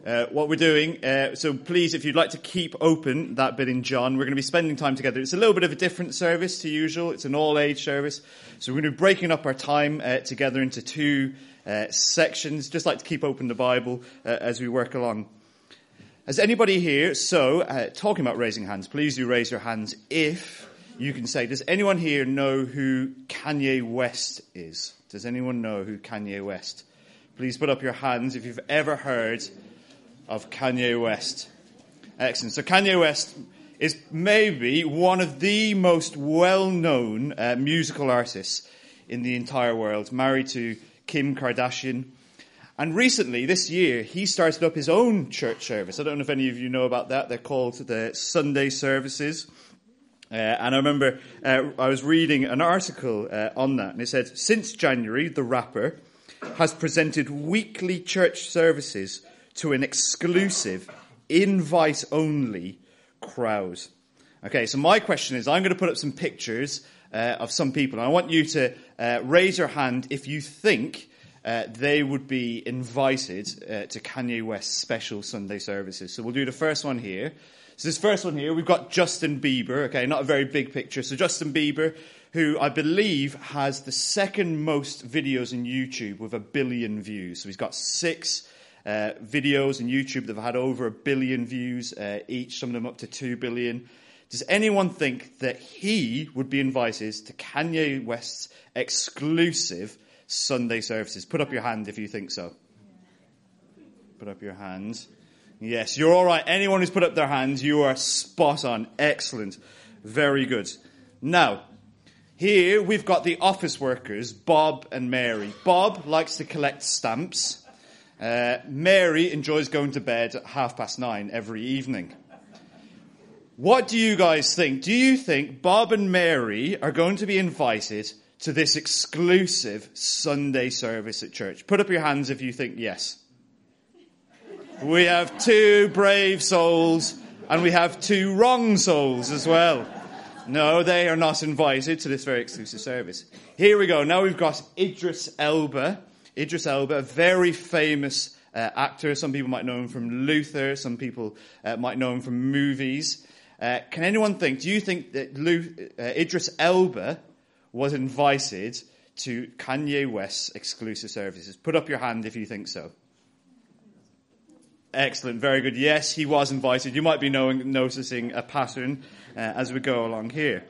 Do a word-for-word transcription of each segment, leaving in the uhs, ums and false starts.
Uh, what we're doing, uh, so please, if you'd like to keep open that bit in John, we're going to be spending time together. It's a little bit of a different service to usual. It's an all-age service. So we're going to be breaking up our time uh, together into two uh, sections. Just like to keep open the Bible uh, as we work along. Has anybody here, so uh, talking about raising hands, please do raise your hands if you can say, does anyone here know who Kanye West is? Does anyone know who Kanye West? Please put up your hands if you've ever heard of Kanye West. Excellent. So Kanye West is maybe one of the most well-known uh, musical artists in the entire world, married to Kim Kardashian. And recently, this year, he started up his own church service. I don't know if any of you know about that. They're called the Sunday services. Uh, and I remember uh, I was reading an article uh, on that, and it said, since January, the rapper has presented weekly church services to an exclusive, invite-only crowd. Okay, so my question is, I'm going to put up some pictures uh, of some people. And I want you to uh, raise your hand if you think uh, they would be invited uh, to Kanye West's special Sunday services. So we'll do the first one here. So this first one here, we've got Justin Bieber. Okay, not a very big picture. So Justin Bieber, who I believe has the second most videos on YouTube with a billion views. So he's got six Uh, videos on YouTube that have had over a billion views uh, each, some of them up to two billion. Does anyone think that he would be invited to Kanye West's exclusive Sunday services? Put up your hand if you think so. Put up your hand. Yes, you're all right. Anyone who's put up their hands, you are spot on. Excellent. Very good. Now, here we've got the office workers, Bob and Mary. Bob likes to collect stamps. Uh, Mary enjoys going to bed at half past nine every evening. What do you guys think? Do you think Bob and Mary are going to be invited to this exclusive Sunday service at church? Put up your hands if you think yes. We have two brave souls, and we have two wrong souls as well. No, they are not invited to this very exclusive service. Here we go. Now we've got Idris Elba. Idris Elba, a very famous uh, actor. Some people might know him from Luther. Some people uh, might know him from movies. Uh, can anyone think, do you think that Lu- uh, Idris Elba was invited to Kanye West's exclusive services? Put up your hand if you think so. Excellent, very good. Yes, he was invited. You might be knowing, noticing a pattern uh, as we go along here.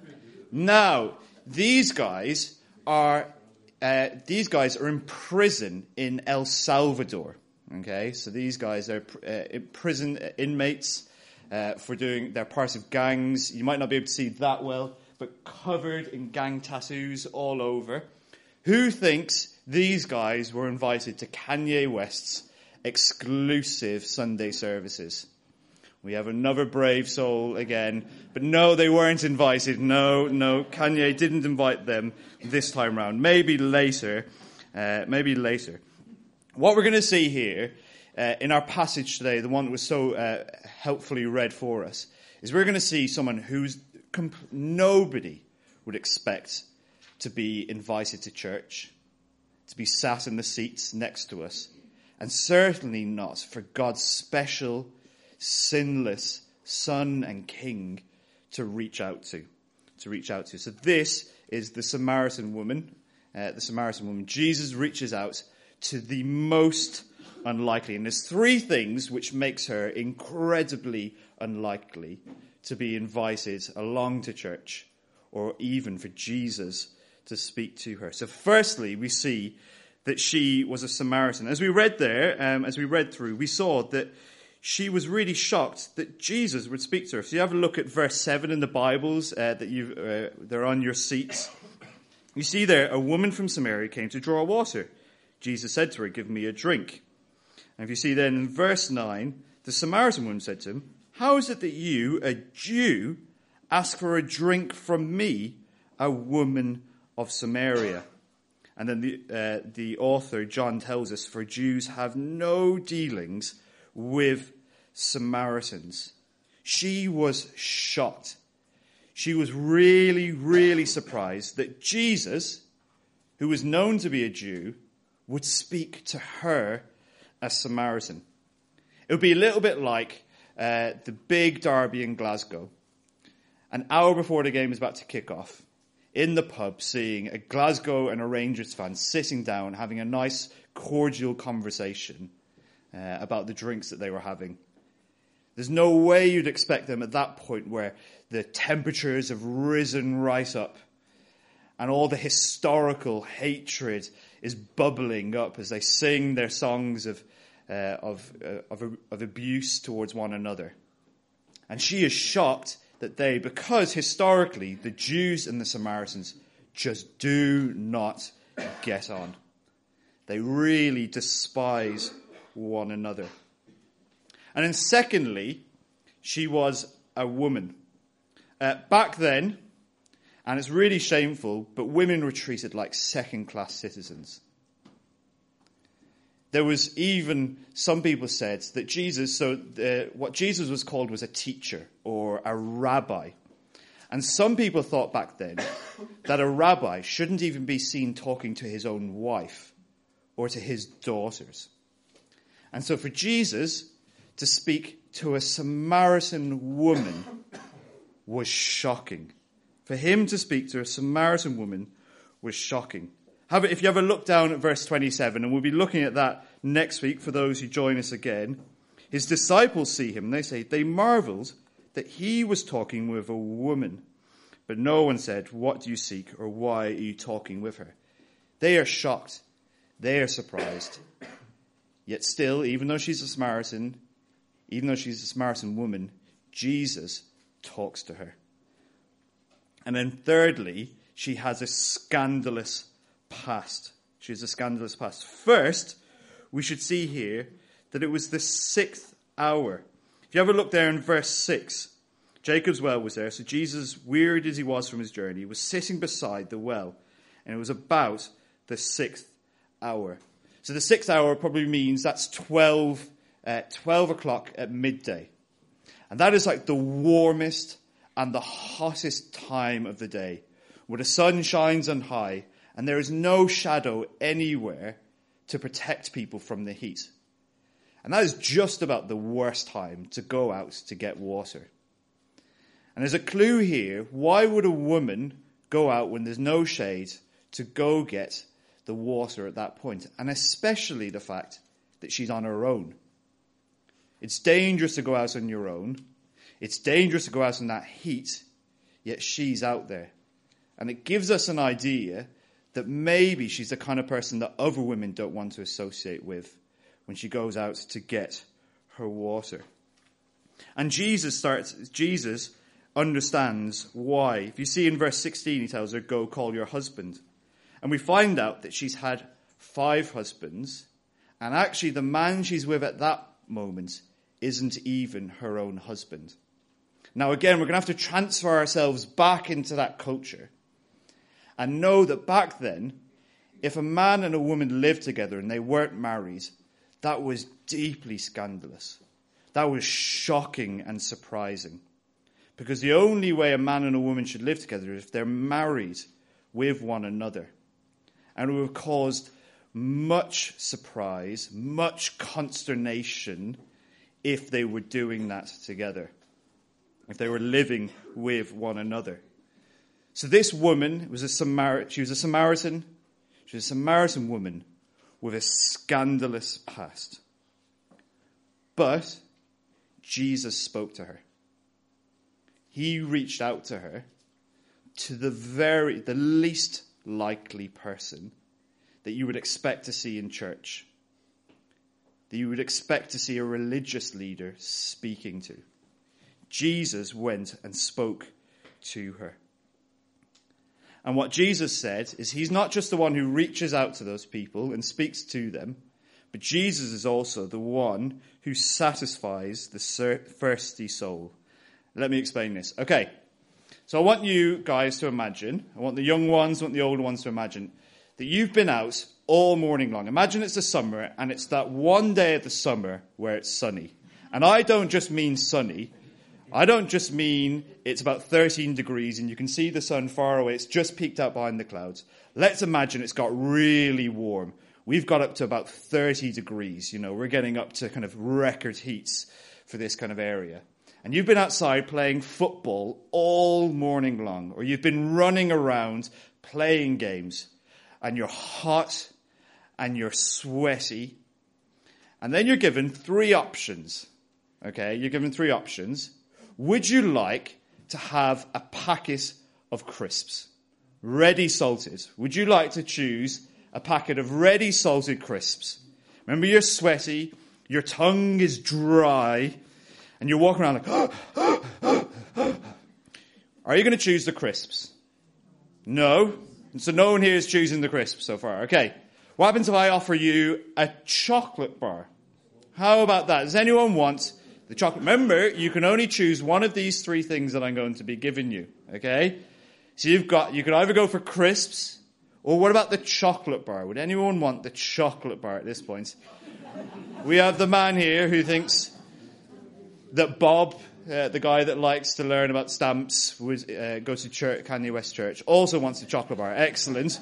Now, these guys are... Uh, these guys are in prison in El Salvador. Okay, so these guys are uh, prison inmates uh, for doing. They're part of gangs. You might not be able to see that well, but covered in gang tattoos all over. Who thinks these guys were invited to Kanye West's exclusive Sunday services? We have another brave soul again. But no, they weren't invited. No, no, Kanye didn't invite them this time round. Maybe later. Uh, maybe later. What we're going to see here uh, in our passage today, the one that was so uh, helpfully read for us, is we're going to see someone who's comp- nobody would expect to be invited to church, to be sat in the seats next to us, and certainly not for God's special, sinless Son and King to reach out to, to reach out to. So this is the Samaritan woman, uh, the Samaritan woman. Jesus reaches out to the most unlikely. And there's three things which makes her incredibly unlikely to be invited along to church or even for Jesus to speak to her. So firstly, we see that she was a Samaritan. As we read there, um, as we read through, we saw that she was really shocked that Jesus would speak to her. So you have a look at verse seven in the Bibles uh, that you uh, they're on your seats. You see there, a woman from Samaria came to draw water. Jesus said to her, "Give me a drink." And if you see then in verse nine, the Samaritan woman said to him, "How is it that you, a Jew, ask for a drink from me, a woman of Samaria?" And then the uh, the author, John, tells us, "For Jews have no dealings with Samaritans." She was shocked. She was really, really surprised that Jesus, who was known to be a Jew, would speak to her, a Samaritan. It would be a little bit like uh, the big derby in Glasgow. An hour before the game is about to kick off, in the pub, seeing a Glasgow and a Rangers fan sitting down, having a nice, cordial conversation uh, about the drinks that they were having. There's no way you'd expect them at that point where the temperatures have risen right up and all the historical hatred is bubbling up as they sing their songs of uh, of, uh, of of abuse towards one another. And she is shocked that they, because historically the Jews and the Samaritans just do not get on. They really despise one another. And then secondly, she was a woman. Uh, back then, and it's really shameful, but women were treated like second-class citizens. There was even, some people said that Jesus, so uh, what Jesus was called was a teacher or a rabbi. And some people thought back then that a rabbi shouldn't even be seen talking to his own wife or to his daughters. And so for Jesus to speak to a Samaritan woman was shocking. For him to speak to a Samaritan woman was shocking. Have it, if you ever look down at verse twenty-seven, and we'll be looking at that next week for those who join us again, his disciples see him, and they say, they marveled that he was talking with a woman. But no one said, what do you seek, or why are you talking with her? They are shocked. They are surprised. Yet still, even though she's a Samaritan, even though she's a Samaritan woman, Jesus talks to her. And then thirdly, she has a scandalous past. She has a scandalous past. First, we should see here that it was the sixth hour. If you ever look there in verse six, Jacob's well was there. So Jesus, wearied as he was from his journey, was sitting beside the well. And it was about the sixth hour. So the sixth hour probably means that's twelve, uh, twelve o'clock at midday. And that is like the warmest and the hottest time of the day, where the sun shines on high and there is no shadow anywhere to protect people from the heat. And that is just about the worst time to go out to get water. And there's a clue here. Why would a woman go out when there's no shade to go get the water at that point? And especially the fact that she's on her own. It's dangerous to go out on your own. It's dangerous to go out in that heat, yet she's out there. And it gives us an idea that maybe she's the kind of person that other women don't want to associate with when she goes out to get her water. And Jesus starts, Jesus understands why. If you see in verse sixteen, he tells her, go call your husband. And we find out that she's had five husbands, and actually the man she's with at that moment isn't even her own husband. Now again, we're going to have to transfer ourselves back into that culture and know that back then, if a man and a woman lived together and they weren't married, that was deeply scandalous. That was shocking and surprising. Because the only way a man and a woman should live together is if they're married with one another. And it would have caused much surprise, much consternation if they were doing that together. If they were living with one another. So this woman was a Samar- she was a Samaritan. She was a Samaritan woman with a scandalous past. But Jesus spoke to her. He reached out to her, to the very, the least likely person that you would expect to see in church, that you would expect to see a religious leader speaking to. Jesus went and spoke to her. And what Jesus said is he's not just the one who reaches out to those people and speaks to them, but Jesus is also the one who satisfies the thirsty soul. Let me explain this. Okay, so I want you guys to imagine, I want the young ones, I want the older ones to imagine, that you've been out all morning long. Imagine it's the summer, and it's that one day of the summer where it's sunny. And I don't just mean sunny. I don't just mean it's about thirteen degrees and you can see the sun far away. It's just peeked out behind the clouds. Let's imagine it's got really warm we've got up to about thirty degrees. You know, we're getting up to kind of record heats for this kind of area. And you've been outside playing football all morning long, or you've been running around playing games, and you're hot and you're sweaty. And then you're given three options. Okay, you're given three options. Would you like to have a packet of crisps, ready salted? Would you like to choose a packet of ready salted crisps? Remember, you're sweaty, your tongue is dry, and you're walking around like, are you going to choose the crisps? No. So no one here is choosing the crisps so far. Okay. What happens if I offer you a chocolate bar? How about that? Does anyone want the chocolate? Remember, you can only choose one of these three things that I'm going to be giving you. Okay? So you've got, you could either go for crisps, or what about the chocolate bar? Would anyone want the chocolate bar at this point? We have the man here who thinks that Bob, uh, the guy that likes to learn about stamps, would uh, go to church, Kanye West Church, also wants the chocolate bar. Excellent.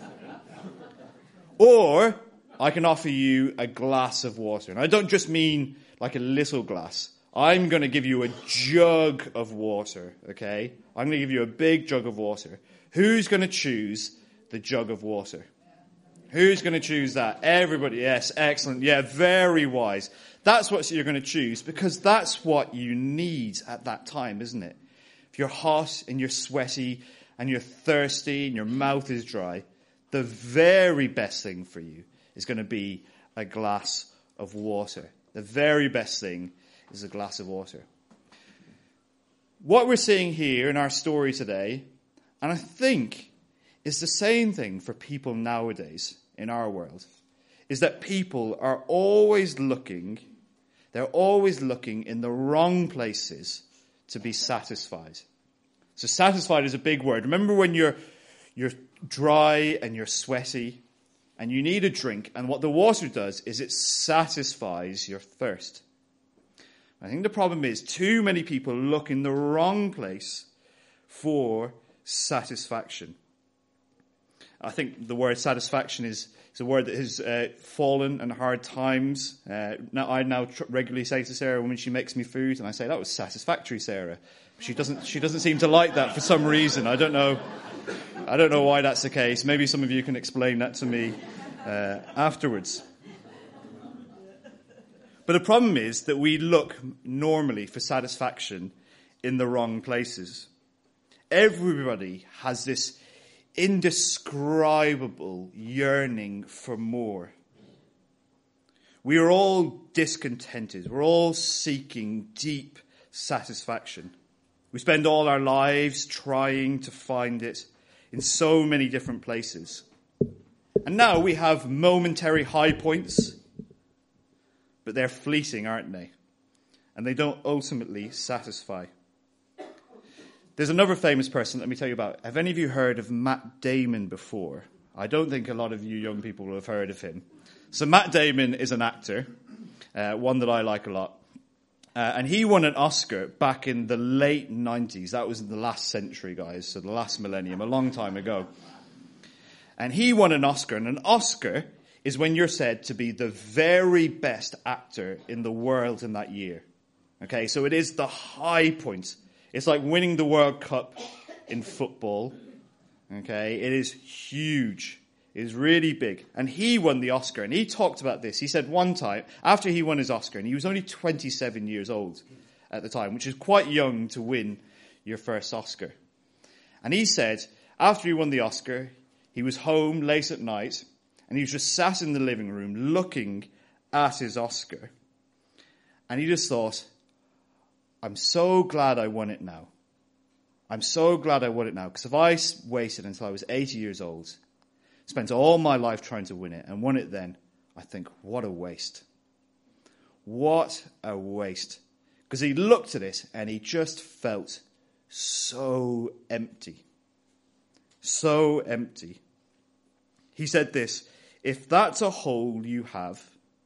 Or I can offer you a glass of water. And I don't just mean like a little glass. I'm going to give you a jug of water, okay? I'm going to give you a big jug of water. Who's going to choose the jug of water? Who's going to choose that? Everybody. Yes, excellent. Yeah, very wise. That's what you're going to choose, because that's what you need at that time, isn't it? If you're hot and you're sweaty and you're thirsty and your mouth is dry, the very best thing for you is going to be a glass of water. The very best thing is a glass of water. What we're seeing here in our story today, and I think it's the same thing for people nowadays in our world, is that people are always looking, they're always looking in the wrong places to be satisfied. So satisfied is a big word. Remember when you're you're dry and you're sweaty and you need a drink, and what the water does is it satisfies your thirst. I think the problem is too many people look in the wrong place for satisfaction. I think the word satisfaction is, is a word that has uh, fallen in hard times. Uh, now, I now tr- regularly say to Sarah when she makes me food, and I say, that was satisfactory, Sarah. She doesn't, she doesn't seem to like that for some reason. I don't know. I don't know why that's the case. Maybe some of you can explain that to me uh, afterwards. But the problem is that we look normally for satisfaction in the wrong places. Everybody has this indescribable yearning for more. We are all discontented. We're all seeking deep satisfaction. We spend all our lives trying to find it in so many different places. And now we have momentary high points, but they're fleeting, aren't they? And they don't ultimately satisfy. There's another famous person, let me tell you about. Have any of you heard of Matt Damon before? I don't think a lot of you young people will have heard of him. So Matt Damon is an actor, uh, one that I like a lot. Uh, and he won an Oscar back in the late nineties. That was in the last century, guys, so the last millennium, a long time ago. And he won an Oscar, and an Oscar is when you're said to be the very best actor in the world in that year. Okay, so it is the high point. It's like winning the World Cup in football. Okay, it is huge. It is really big. And he won the Oscar, and he talked about this. He said one time, after he won his Oscar, and he was only twenty-seven years old at the time, which is quite young to win your first Oscar. And he said, after he won the Oscar, he was home late at night, and he was just sat in the living room looking at his Oscar. And he just thought, I'm so glad I won it now. I'm so glad I won it now, because if I waited until I was eighty years old, spent all my life trying to win it, and won it then, I think, what a waste. What a waste. Because he looked at it, and he just felt so empty. So empty. He said this, if that's a hole you have,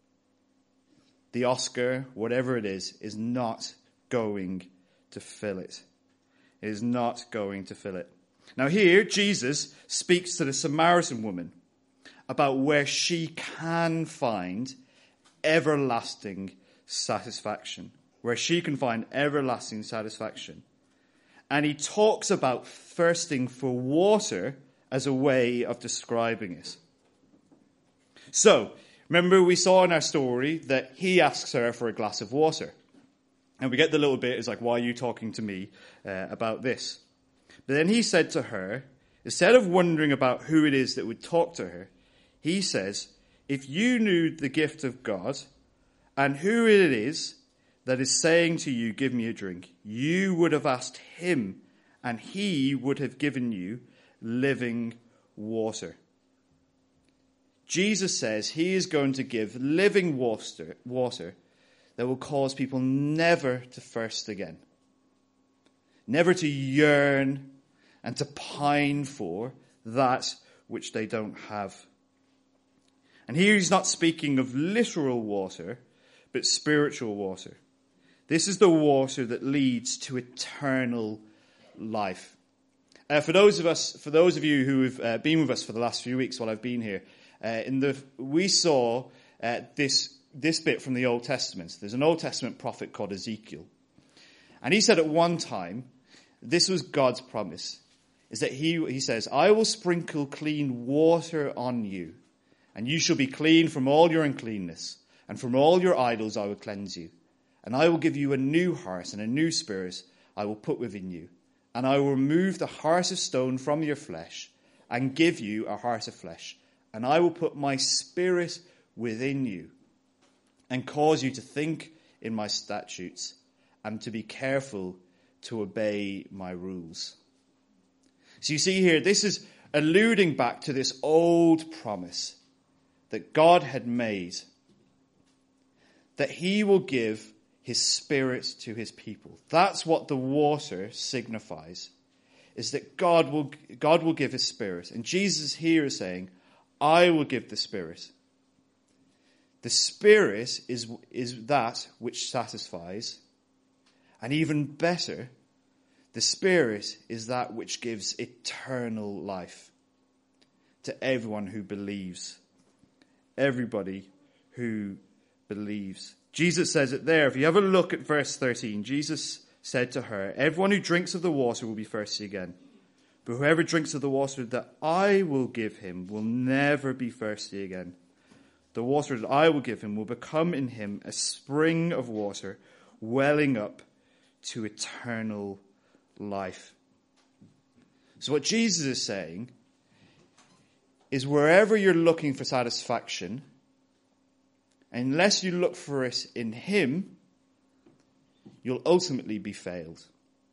the Oscar, whatever it is, is not going to fill it. It is not going to fill it. Now here, Jesus speaks to the Samaritan woman. about where she can find everlasting satisfaction. Where she can find everlasting satisfaction. And he talks about thirsting for water as a way of describing it. So, remember we saw in our story that he asks her for a glass of water. And we get the little bit, it's like, why are you talking to me uh, about this? But then he said to her, instead of wondering about who it is that would talk to her, he says, if you knew the gift of God and who it is that is saying to you, give me a drink, you would have asked him and he would have given you living water. Jesus says he is going to give living water, water that will cause people never to thirst again. Never to yearn and to pine for that which they don't have. And here he's not speaking of literal water, but spiritual water. This is the water that leads to eternal life. Uh, for those of us, for those of you who have uh, been with us for the last few weeks while I've been here, uh, in the we saw uh, this this bit from the Old Testament. There's an Old Testament prophet called Ezekiel, and he said at one time, this was God's promise, is that he he says, "I will sprinkle clean water on you, and you shall be clean from all your uncleanness, and from all your idols I will cleanse you, and I will give you a new heart and a new spirit I will put within you." And I will remove the heart of stone from your flesh and give you a heart of flesh. And I will put my spirit within you and cause you to think in my statutes and to be careful to obey my rules. So you see here, this is alluding back to this old promise that God had made, that he will give his spirit to his people. That's what the water signifies, is that God will, God will give his spirit. And Jesus here is saying, I will give the spirit. The spirit is, is that which satisfies. And even better, the spirit is that which gives eternal life to everyone who believes. Everybody who believes. Jesus says it there. If you have a look at verse thirteen, Jesus said to her, everyone who drinks of the water will be thirsty again. But whoever drinks of the water that I will give him will never be thirsty again. The water that I will give him will become in him a spring of water welling up to eternal life. So what Jesus is saying is wherever you're looking for satisfaction, unless you look for it in him, you'll ultimately be failed.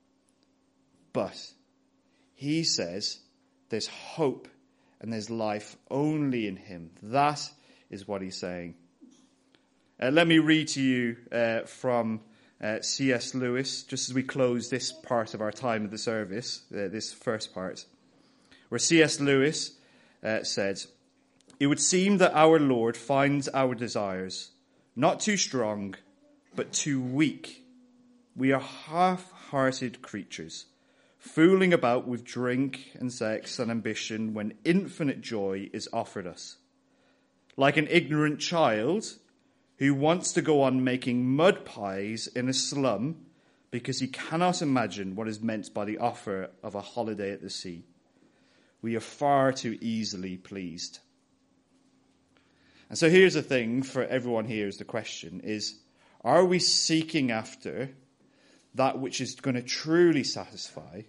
But he says there's hope and there's life only in him. That is what he's saying. Uh, let me read to you uh, from uh, C S Lewis, just as we close this part of our time of the service, uh, this first part, where C S Lewis uh, said, "It would seem that our Lord finds our desires not too strong, but too weak. We are half-hearted creatures, fooling about with drink and sex and ambition when infinite joy is offered us. Like an ignorant child who wants to go on making mud pies in a slum because he cannot imagine what is meant by the offer of a holiday at the sea. We are far too easily pleased." And so here's the thing for everyone here is the question is, are we seeking after that which is going to truly satisfy?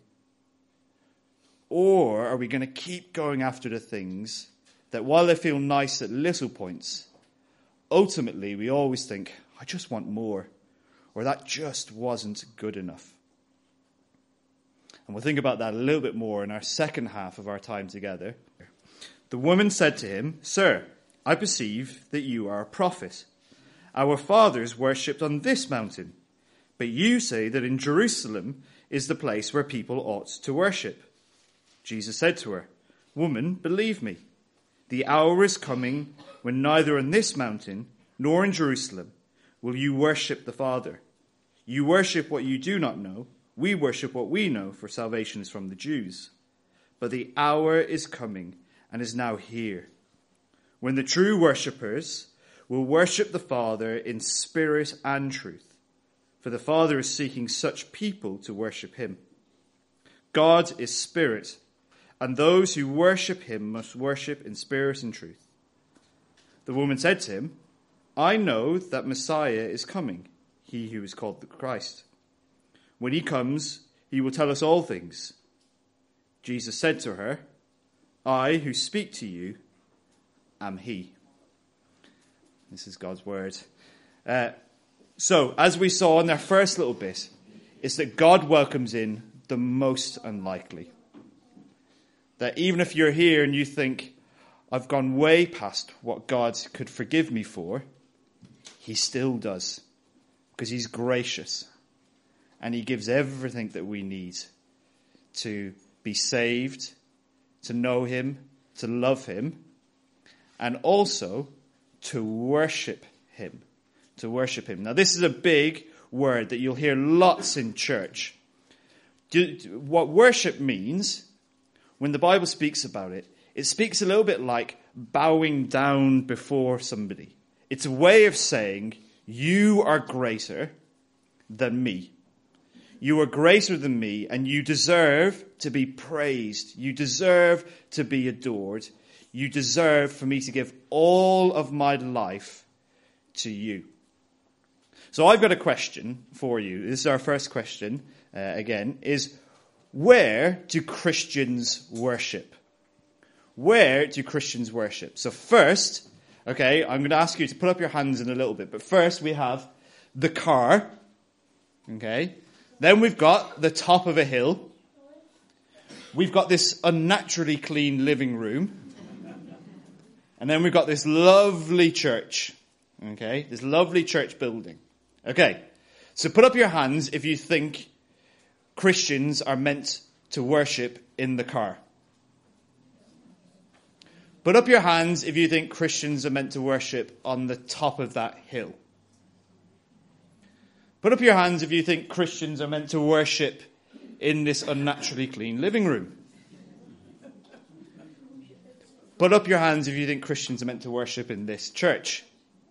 Or are we going to keep going after the things that while they feel nice at little points, ultimately we always think, I just want more, or that just wasn't good enough. And we'll think about that a little bit more in our second half of our time together. The woman said to him, "Sir, I perceive that you are a prophet. Our fathers worshipped on this mountain, but you say that in Jerusalem is the place where people ought to worship." Jesus said to her, "Woman, believe me, the hour is coming when neither on this mountain nor in Jerusalem will you worship the Father. You worship what you do not know. We worship what we know, for salvation is from the Jews. But the hour is coming and is now here when the true worshippers will worship the Father in spirit and truth, for the Father is seeking such people to worship him. God is spirit, and those who worship him must worship in spirit and truth." The woman said to him, "I know that Messiah is coming, he who is called the Christ. When he comes, he will tell us all things." Jesus said to her, "I who speak to you am he." This is God's word. Uh, so, as we saw in our first little bit, it's that God welcomes in the most unlikely. That even if you're here and you think, "I've gone way past what God could forgive me for," he still does. Because he's gracious. And he gives everything that we need to be saved, to know him, to love him, and also to worship him. To worship him. Now, this is a big word that you'll hear lots in church. Do, what worship means, when the Bible speaks about it, it speaks a little bit like bowing down before somebody. It's a way of saying, you are greater than me. You are greater than me, and you deserve to be praised. You deserve to be adored. You deserve for me to give all of my life to you. So I've got a question for you. This is our first question, uh, again, is where do Christians worship? Where do Christians worship? So first, okay, I'm going to ask you to put up your hands in a little bit. But first we have the car. Okay. Then we've got the top of a hill. We've got this unnaturally clean living room. And then we've got this lovely church. Okay. This lovely church building. Okay. So put up your hands if you think Christians are meant to worship in the car. Put up your hands if you think Christians are meant to worship on the top of that hill. Put up your hands if you think Christians are meant to worship in this unnaturally clean living room. Put up your hands if you think Christians are meant to worship in this church.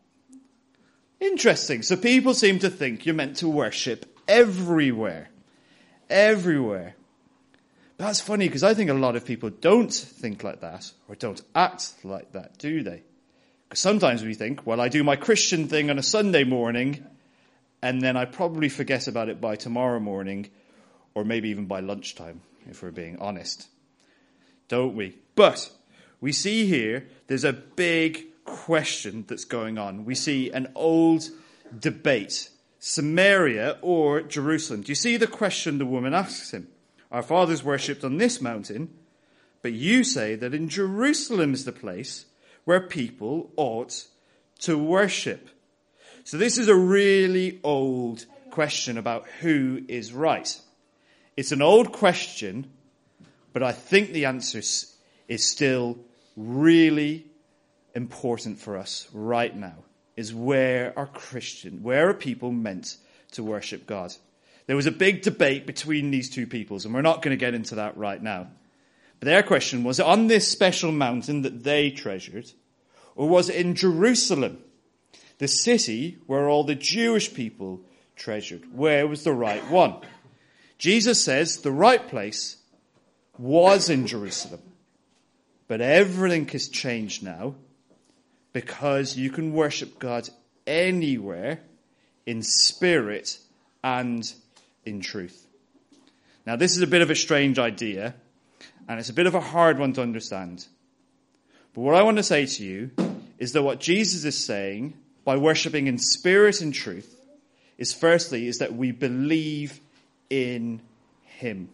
Interesting. So people seem to think you're meant to worship everywhere. Everywhere. But that's funny because I think a lot of people don't think like that or don't act like that, do they? Because sometimes we think, well, I do my Christian thing on a Sunday morning and then I probably forget about it by tomorrow morning or maybe even by lunchtime, if we're being honest. Don't we? But we see here there's a big question that's going on. We see an old debate. Samaria or Jerusalem? Do you see the question the woman asks him? Our fathers worshipped on this mountain, but you say that in Jerusalem is the place where people ought to worship. So this is a really old question about who is right. It's an old question, but I think the answer is still really important for us right now. Is where are Christian, where are people meant to worship God? There was a big debate between these two peoples, and we're not going to get into that right now. But their question was, on this special mountain that they treasured, or was it in Jerusalem, the city where all the Jewish people treasured? Where was the right one? Jesus says the right place was in Jerusalem. But everything has changed now, because you can worship God anywhere in spirit and in truth. Now, this is a bit of a strange idea, and it's a bit of a hard one to understand. But what I want to say to you is that what Jesus is saying by worshipping in spirit and truth is firstly is that we believe in him.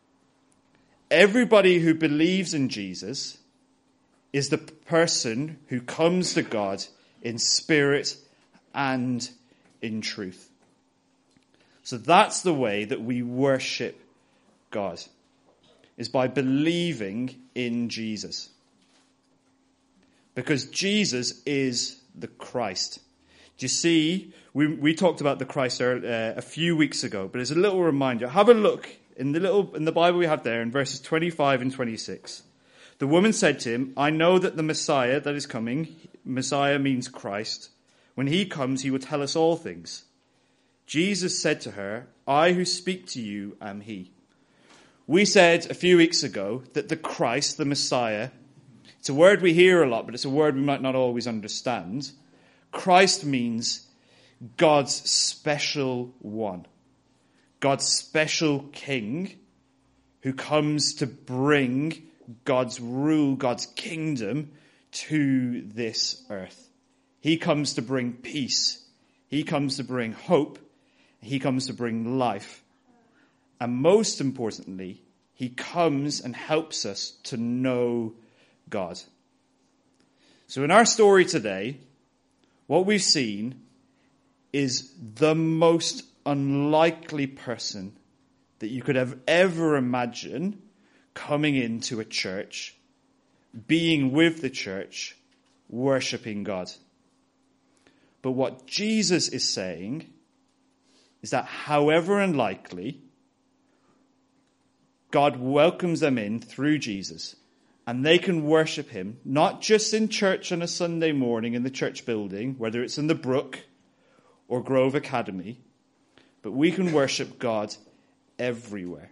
Everybody who believes in Jesus is the person who comes to God in spirit and in truth. So that's the way that we worship God, is by believing in Jesus. Because Jesus is the Christ. Do you see, we, we talked about the Christ uh, a few weeks ago, but as a little reminder, have a look in the little in the Bible we have there in verses twenty-five and twenty-six. The woman said to him, I know that the Messiah that is coming, Messiah means Christ, when he comes, he will tell us all things. Jesus said to her, I who speak to you am he. We said a few weeks ago that the Christ, the Messiah, it's a word we hear a lot, but it's a word we might not always understand. Christ means God's special one, God's special king who comes to bring God's rule, God's kingdom to this earth. He comes to bring peace. He comes to bring hope. He comes to bring life. And most importantly, he comes and helps us to know God. So in our story today, what we've seen is the most unlikely person that you could have ever imagine coming into a church, being with the church, worshipping God. But what Jesus is saying is that however unlikely, God welcomes them in through Jesus, and they can worship him, not just in church on a Sunday morning in the church building, whether it's in the Brook or Grove Academy, but we can worship God everywhere.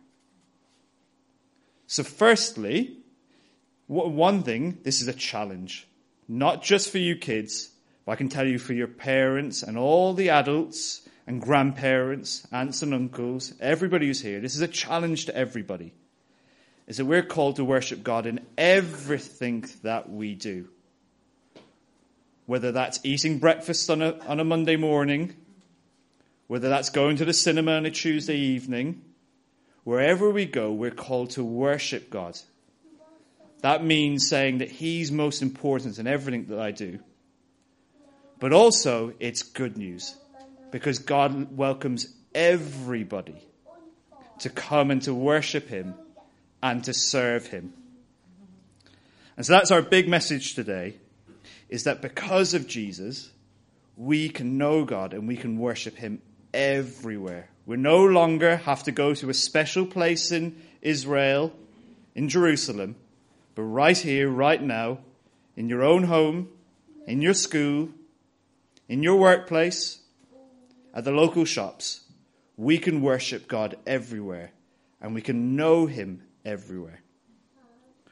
So firstly, one thing, this is a challenge, not just for you kids, but I can tell you for your parents and all the adults and grandparents, aunts and uncles, everybody who's here. This is a challenge to everybody, is that we're called to worship God in everything that we do. Whether that's eating breakfast on a, on a Monday morning, whether that's going to the cinema on a Tuesday evening, wherever we go, we're called to worship God. That means saying that he's most important in everything that I do. But also, it's good news, because God welcomes everybody to come and to worship him and to serve him. And so that's our big message today, is that because of Jesus, we can know God and we can worship him everywhere. We no longer have to go to a special place in Israel, in Jerusalem, but right here, right now, in your own home, in your school, in your workplace, at the local shops, we can worship God everywhere, and we can know him everywhere.